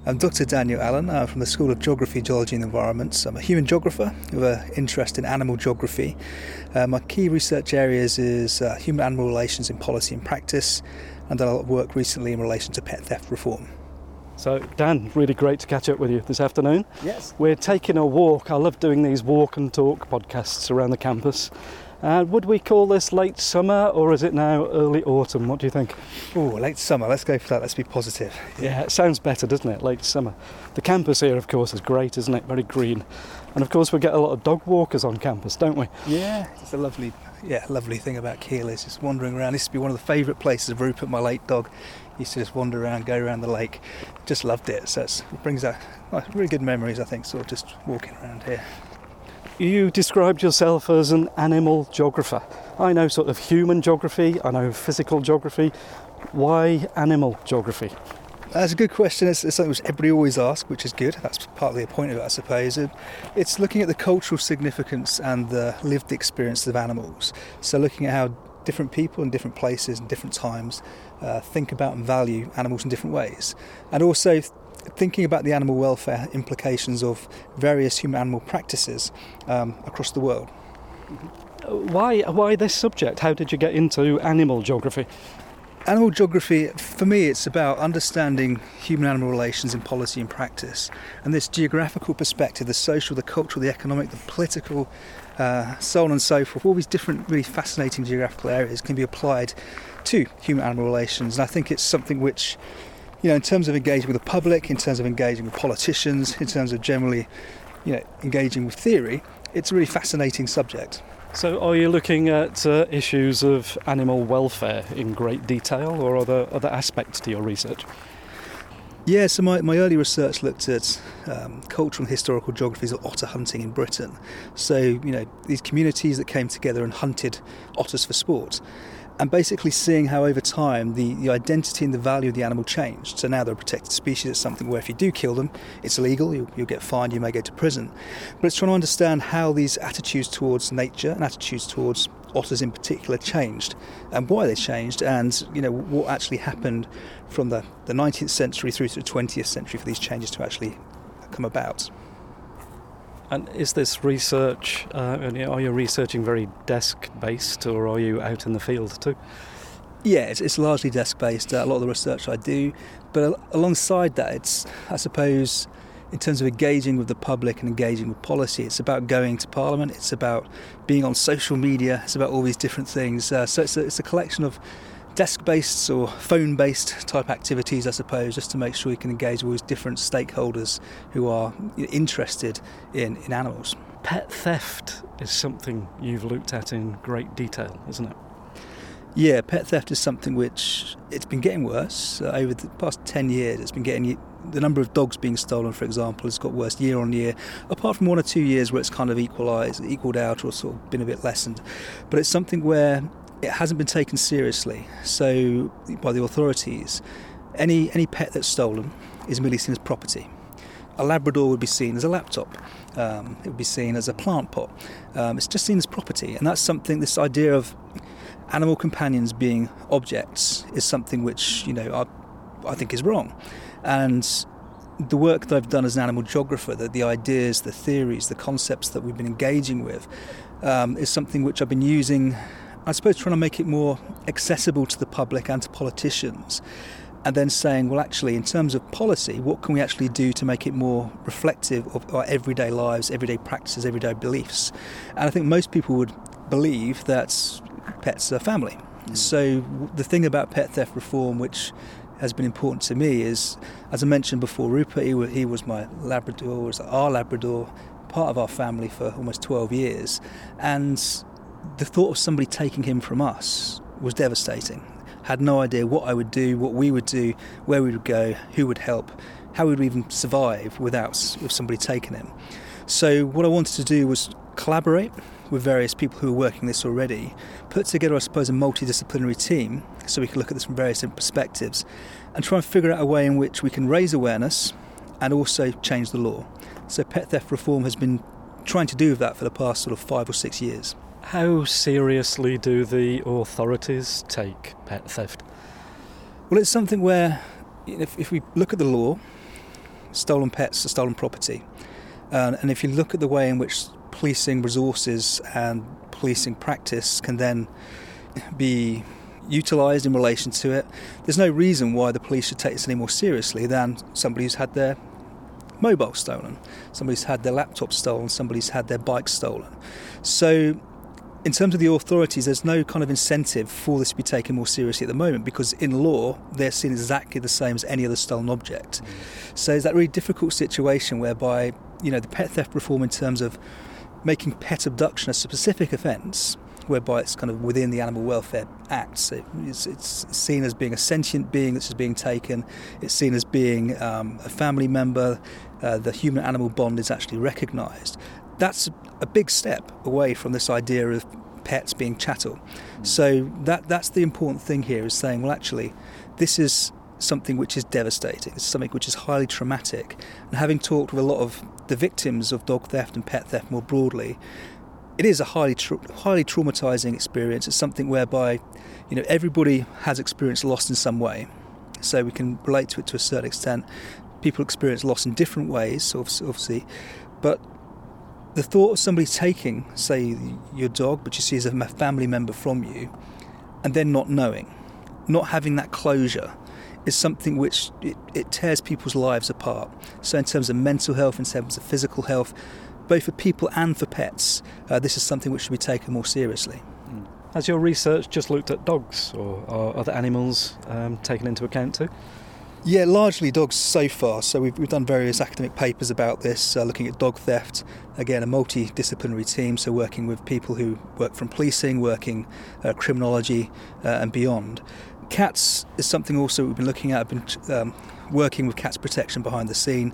I'm Dr. Daniel Allen. I'm from the School of Geography, Geology and Environments. I'm a human geographer with an interest in animal geography. My key research areas is human-animal relations in policy and practice, and done a lot of work recently in relation to pet theft reform. So, Dan, really great to catch up with you this afternoon. Yes. We're taking a walk. I love doing these walk and talk podcasts around the campus. Would we call this late summer, or is it now early autumn? What do you think? Oh, late summer. Let's go for that. Let's be positive. Yeah, it sounds better, doesn't it? Late summer. The campus here, of course, is great, isn't it? Very green. And of course, we get a lot of dog walkers on campus, don't we? Yeah, it's a lovely thing about Keele is just wandering around. This used to be one of the favourite places of Rupert, my late dog. He used to just wander around, go around the lake. Just loved it. So it brings out really good memories, I think, sort of just walking around here. You described yourself as an animal geographer. I know sort of human geography, I know physical geography. Why animal geography? That's a good question. It's something which everybody always asks, which is good. That's partly the point of it, I suppose. It's looking at the cultural significance and the lived experience of animals. So looking at how different people in different places and different times think about and value animals in different ways. And also thinking about the animal welfare implications of various human-animal practices across the world. Why this subject? How did you get into animal geography? Animal geography, for me, it's about understanding human-animal relations in policy and practice. And this geographical perspective, the social, the cultural, the economic, the political, so on and so forth, all these different really fascinating geographical areas can be applied to human-animal relations. And I think it's something which, in terms of engaging with the public, in terms of engaging with politicians, in terms of generally, engaging with theory, it's a really fascinating subject. So are you looking at issues of animal welfare in great detail, or are there other aspects to your research? Yeah, so my early research looked at cultural and historical geographies of otter hunting in Britain. So, these communities that came together and hunted otters for sport. And basically seeing how over time the identity and the value of the animal changed. So now they're a protected species. It's something where if you do kill them, it's illegal, you'll get fined, you may go to prison. But it's trying to understand how these attitudes towards nature and attitudes towards otters in particular changed, and why they changed, and what actually happened from the 19th century through to the 20th century for these changes to actually come about. And is this research, are you researching very desk-based, or are you out in the field too? Yeah, it's largely desk-based, a lot of the research I do, but alongside that, it's, I suppose, in terms of engaging with the public and engaging with policy, it's about going to Parliament, it's about being on social media, it's about all these different things. So it's a collection of desk-based or phone-based type activities, I suppose, just to make sure you can engage with different stakeholders who are interested in animals. Pet theft is something you've looked at in great detail, isn't it? Yeah, pet theft is something which it's been getting worse. Over the past 10 years, it's been getting the number of dogs being stolen, for example, has got worse year on year, apart from 1 or 2 years where it's kind of equalled out or sort of been a bit lessened. But it's something where it hasn't been taken seriously. So by the authorities, any pet that's stolen is merely seen as property. A Labrador would be seen as a laptop. It would be seen as a plant pot. It's just seen as property, and that's something. This idea of animal companions being objects is something which I think is wrong. And the work that I've done as an animal geographer, the ideas, the theories, the concepts that we've been engaging with, is something which I've been using, I suppose, trying to make it more accessible to the public and to politicians, and then saying, well, actually, in terms of policy, what can we actually do to make it more reflective of our everyday lives, everyday practices, everyday beliefs? And I think most people would believe that pets are family. So the thing about pet theft reform, which has been important to me, is, as I mentioned before, Rupert, he was my Labrador, was our Labrador, part of our family for almost 12 years, and the thought of somebody taking him from us was devastating. Had no idea what I would do, what we would do, where we would go, who would help, how we would even survive with somebody taking him. So what I wanted to do was collaborate with various people who are working this already, put together, I suppose, a multidisciplinary team so we can look at this from various different perspectives and try and figure out a way in which we can raise awareness and also change the law. So pet theft reform has been trying to do that for the past sort of 5 or 6 years. How seriously do the authorities take pet theft? Well, it's something where if we look at the law, stolen pets are stolen property. And if you look at the way in which policing resources and policing practice can then be utilised in relation to it, there's no reason why the police should take this any more seriously than somebody who's had their mobile stolen, somebody's had their laptop stolen, somebody's had their bike stolen. So in terms of the authorities, there's no kind of incentive for this to be taken more seriously at the moment, because in law they're seen exactly the same as any other stolen object. So it's that really difficult situation whereby, the pet theft reform in terms of making pet abduction a specific offence, whereby it's kind of within the Animal Welfare Act. So it's seen as being a sentient being that's being taken. It's seen as being a family member. The human-animal bond is actually recognised. That's a big step away from this idea of pets being chattel. So that's the important thing here, is saying, well, actually, this is something which is devastating. It's something which is highly traumatic. And having talked with a lot of the victims of dog theft and pet theft more broadly, it is a highly traumatising experience. It's something whereby, everybody has experienced loss in some way. So we can relate to it to a certain extent. People experience loss in different ways, obviously. But the thought of somebody taking, say, your dog, but you see as a family member from you, and then not knowing, not having that closure, is something which it tears people's lives apart. So in terms of mental health, in terms of physical health, both for people and for pets, this is something which should be taken more seriously. Has your research just looked at dogs, or are other animals taken into account too? Yeah, largely dogs so far. So we've done various academic papers about this, looking at dog theft. Again, a multidisciplinary team, so working with people who work from policing, working criminology and beyond. Cats is something also we've been looking at. I've been working with Cats Protection behind the scene.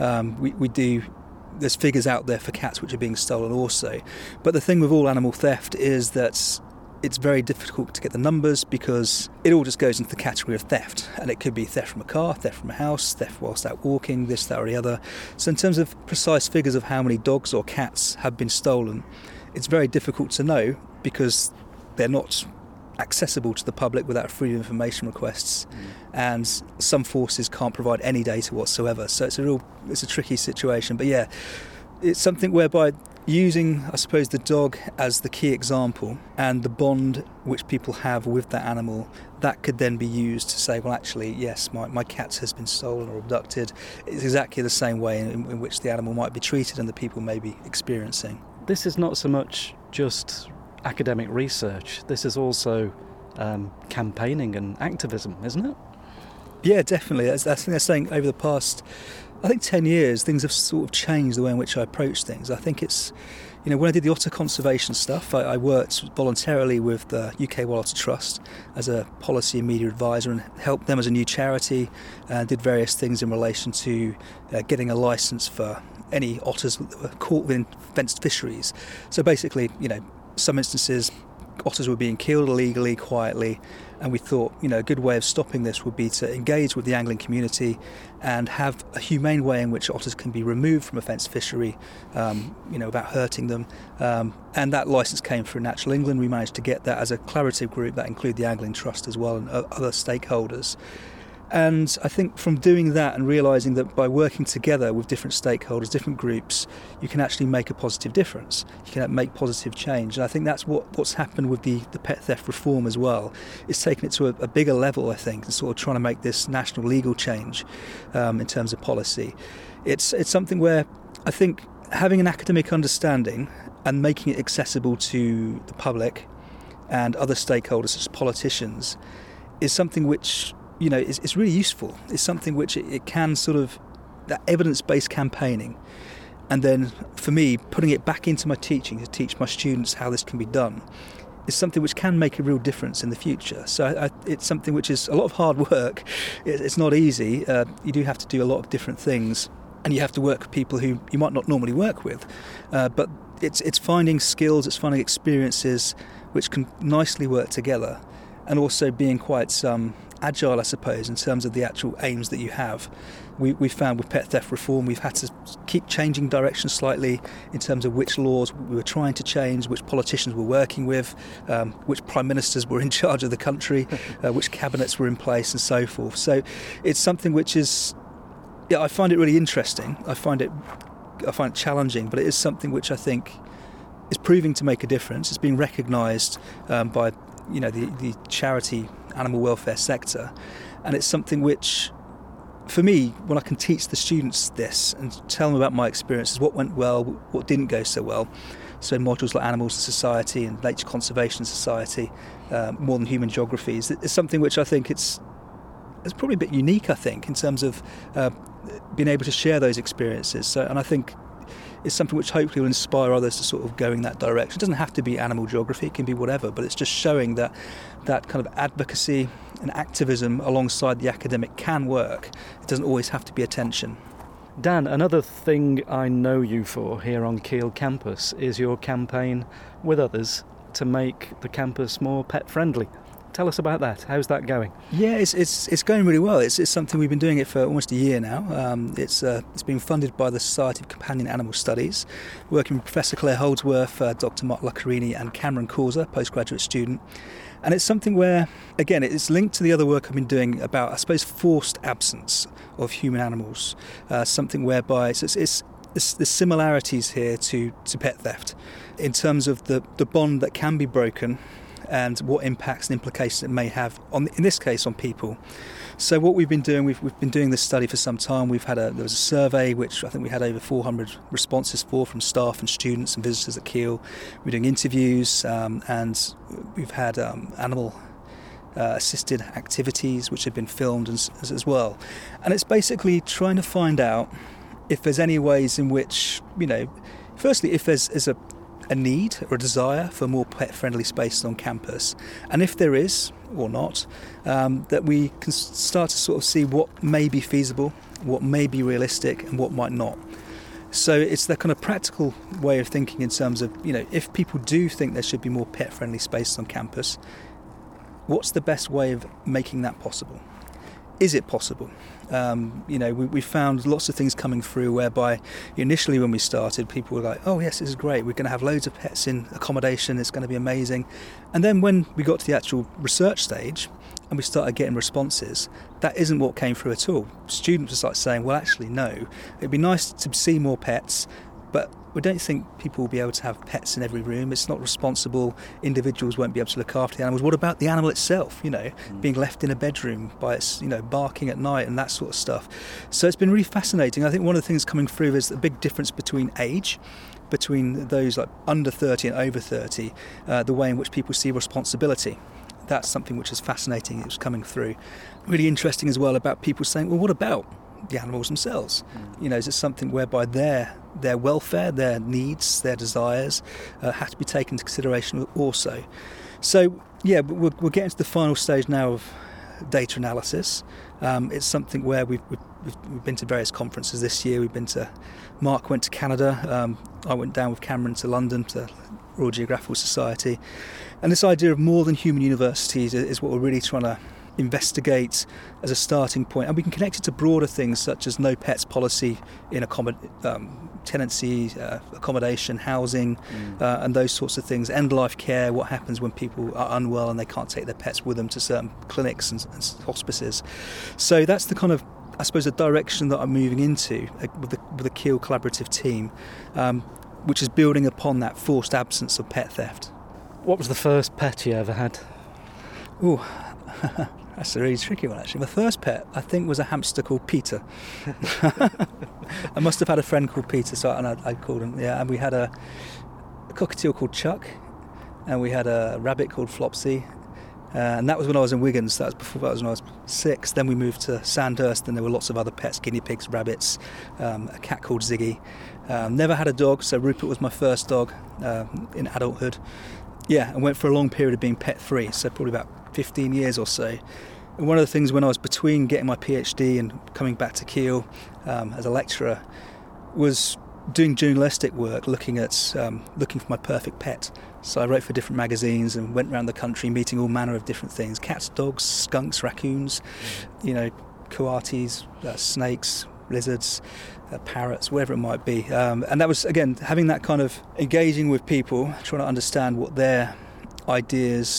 There's figures out there for cats which are being stolen also. But the thing with all animal theft is that it's very difficult to get the numbers, because it all just goes into the category of theft. And it could be theft from a car, theft from a house, theft whilst out walking, this, that or the other. So in terms of precise figures of how many dogs or cats have been stolen, it's very difficult to know, because they're not accessible to the public without freedom of information requests, and some forces can't provide any data whatsoever. So it's a tricky situation. But yeah, it's something whereby using, I suppose, the dog as the key example, and the bond which people have with that animal, that could then be used to say, well, actually, yes, my cat has been stolen or abducted. It's exactly the same way in which the animal might be treated and the people may be experiencing. This is not so much just academic research. This is also campaigning and activism, isn't it? Yeah, definitely. I think they're saying over the past, 10 years, things have sort of changed the way in which I approach things. I think it's, when I did the otter conservation stuff, I worked voluntarily with the UK Wild Otter Trust as a policy and media advisor, and helped them as a new charity, and did various things in relation to getting a licence for any otters that were caught within fenced fisheries. So basically, some instances otters were being killed illegally, quietly, and we thought, a good way of stopping this would be to engage with the angling community and have a humane way in which otters can be removed from a fenced fishery, without hurting them. And that licence came through Natural England. We managed to get that as a collaborative group that included the Angling Trust as well, and other stakeholders. And I think from doing that and realising that by working together with different stakeholders, different groups, you can actually make a positive difference. You can make positive change. And I think that's what's happened with the pet theft reform as well. It's taken it to a bigger level, I think, and sort of trying to make this national legal change in terms of policy. It's something where I think having an academic understanding and making it accessible to the public and other stakeholders, such as politicians, is something which it's really useful. It's something which it can sort of, that evidence-based campaigning, and then for me putting it back into my teaching to teach my students how this can be done, is something which can make a real difference in the future. So it's something which is a lot of hard work. It's not easy. You do have to do a lot of different things, and you have to work with people who you might not normally work with. But it's finding skills, it's finding experiences which can nicely work together, and also being quite agile, I suppose, in terms of the actual aims that you have. We found with pet theft reform we've had to keep changing direction slightly in terms of which laws we were trying to change, which politicians we're working with, which prime ministers were in charge of the country, which cabinets were in place, and so forth. So it's something which is Yeah, I find it really interesting. I find it challenging, but it is something which I think is proving to make a difference. It's being recognised by the charity animal welfare sector, and it's something which, for me, when I can teach the students this and tell them about my experiences, what went well, what didn't go so well. So modules like Animals and Society and Nature Conservation Society, More Than Human Geographies, it's something which I think it's probably a bit unique, I think, in terms of being able to share those experiences. So, and I think it's something which hopefully will inspire others to sort of go in that direction. It doesn't have to be animal geography, it can be whatever, but it's just showing that kind of advocacy and activism alongside the academic can work. It doesn't always have to be attention. Dan, another thing I know you for here on Keele campus is your campaign with others to make the campus more pet friendly. Tell us about that. How's that going? Yeah, it's going really well. It's something we've been doing it for almost a year now. It's been funded by the Society of Companion Animal Studies, working with Professor Claire Holdsworth, Dr. Mark Lucarini and Cameron Causa, postgraduate student. And it's something where, again, it's linked to the other work I've been doing about, I suppose, forced absence of human animals. Something whereby there's similarities here to pet theft in terms of the bond that can be broken and what impacts and implications it may have in this case on people. So what we've been doing, we've been doing this study for some time. There was a survey which I think we had over 400 responses from staff and students and visitors at Keele. We're doing interviews and we've had animal assisted activities which have been filmed as well. And it's basically trying to find out if there's any ways in which, firstly, if there's a need or a desire for more pet-friendly spaces on campus, and if there is or not, that we can start to sort of see what may be feasible, what may be realistic, and what might not. So it's that kind of practical way of thinking in terms of, if people do think there should be more pet-friendly spaces on campus, what's the best way of making that possible? Is it possible? We found lots of things coming through whereby initially when we started, people were like, oh yes, this is great, we're going to have loads of pets in accommodation, it's going to be amazing. And then when we got to the actual research stage and we started getting responses, that isn't what came through at all. Students were like saying, well actually no, it'd be nice to see more pets, but we don't think people will be able to have pets in every room. It's not responsible. Individuals won't be able to look after the animals. What about the animal itself, being left in a bedroom by its, barking at night and that sort of stuff. So it's been really fascinating. I think one of the things coming through is the big difference between age, between those like under 30 and over 30, the way in which people see responsibility. That's something which is fascinating. It was coming through. Really interesting as well about people saying, well, what about the animals themselves? Is it something whereby their welfare, their needs, their desires have to be taken into consideration also? So yeah, we're getting to the final stage now of data analysis. It's something where we've been to various conferences this year. Mark went to Canada. I went down with Cameron to London to Royal Geographical Society, and this idea of more than human universities is what we're really trying to investigate as a starting point, and we can connect it to broader things such as no pets policy in tenancy, accommodation, housing, and those sorts of things. End life care, what happens when people are unwell and they can't take their pets with them to certain clinics and hospices. So that's the kind of, I suppose, the direction that I'm moving into with the Keele collaborative team, which is building upon that forced absence of pet theft. What was the first pet you ever had? Ooh, that's a really tricky one, actually. My first pet, I think, was a hamster called Peter. I must have had a friend called Peter, so I called him. Yeah, and we had a cockatiel called Chuck, and we had a rabbit called Flopsy, and that was when I was in Wiggins. That was when I was 6. Then we moved to Sandhurst, and there were lots of other pets: guinea pigs, rabbits, a cat called Ziggy. Never had a dog, so Rupert was my first dog in adulthood. Yeah, and went for a long period of being pet-free, so probably about 15 years or so. And one of the things when I was between getting my PhD and coming back to Keele as a lecturer was doing journalistic work, looking for my perfect pet. So I wrote for different magazines and went around the country meeting all manner of different things: cats, dogs, skunks, raccoons, coatis, snakes, lizards, parrots, whatever it might be. And that was, again, having that kind of engaging with people, trying to understand what their ideas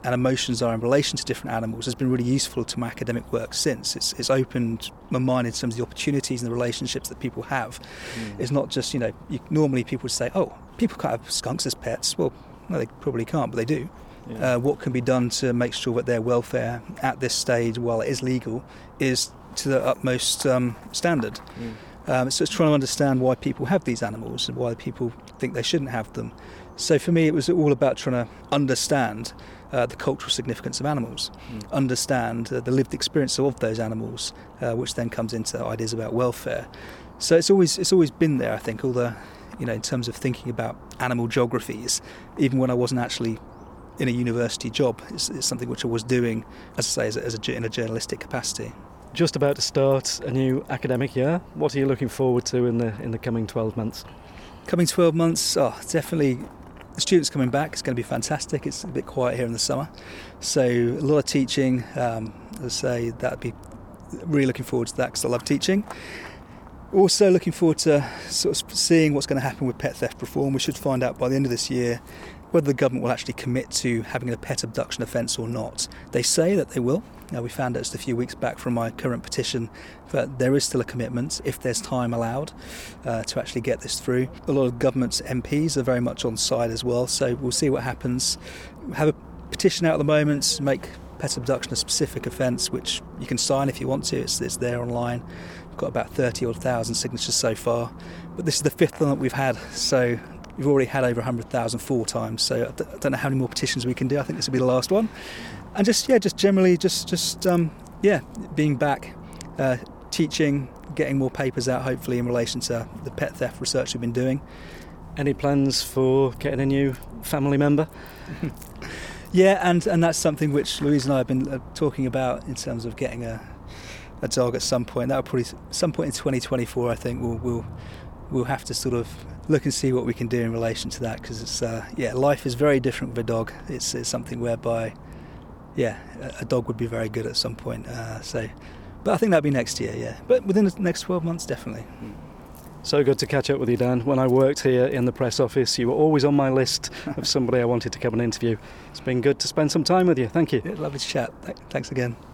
and emotions are in relation to different animals has been really useful to my academic work since. It's opened my mind in terms of the opportunities and the relationships that people have. It's not just, normally people would say, oh, people can't have skunks as pets. Well, no, they probably can't, but they do. Yeah. What can be done to make sure that their welfare at this stage, while it is legal, is to the utmost standard. So it's trying to understand why people have these animals and why people think they shouldn't have them. So for me, it was all about trying to understand the cultural significance of animals, understand the lived experience of those animals, which then comes into ideas about welfare. So it's always been there, I think, all the, in terms of thinking about animal geographies, even when I wasn't actually in a university job, it's something which I was doing, as I say, in a journalistic capacity. Just about to start a new academic year. What are you looking forward to in the coming 12 months? Coming 12 months, definitely the students coming back. It's going to be fantastic. It's a bit quiet here in the summer. So a lot of teaching. As I say, that'd be really looking forward to that because I love teaching. Also looking forward to sort of seeing what's going to happen with pet theft reform. We should find out by the end of this year whether the government will actually commit to having a pet abduction offence or not. They say that they will. Now, we found out just a few weeks back from my current petition that there is still a commitment, if there's time allowed, to actually get this through. A lot of government's MPs are very much on side as well, so we'll see what happens. We have a petition out at the moment to make pet abduction a specific offence, which you can sign if you want to. It's there online. We've got about 30,000 signatures so far, but this is the fifth one that we've had, so we've already had over 100,000 4 times, so I don't know how many more petitions we can do. I think this will be the last one. And just generally, being back, teaching, getting more papers out, hopefully, in relation to the pet theft research we've been doing. Any plans for getting a new family member? Yeah, and that's something which Louise and I have been talking about in terms of getting a dog at some point. That will probably, some point in 2024, I think, we'll have to sort of look and see what we can do in relation to that, because it's life is very different with a dog. It's something whereby a dog would be very good at some point. But I think that'll be next year, yeah. But within the next 12 months, definitely. So good to catch up with you, Dan. When I worked here in the press office, you were always on my list of somebody I wanted to come and interview. It's been good to spend some time with you. Thank you. Yeah, lovely to chat. Thanks again.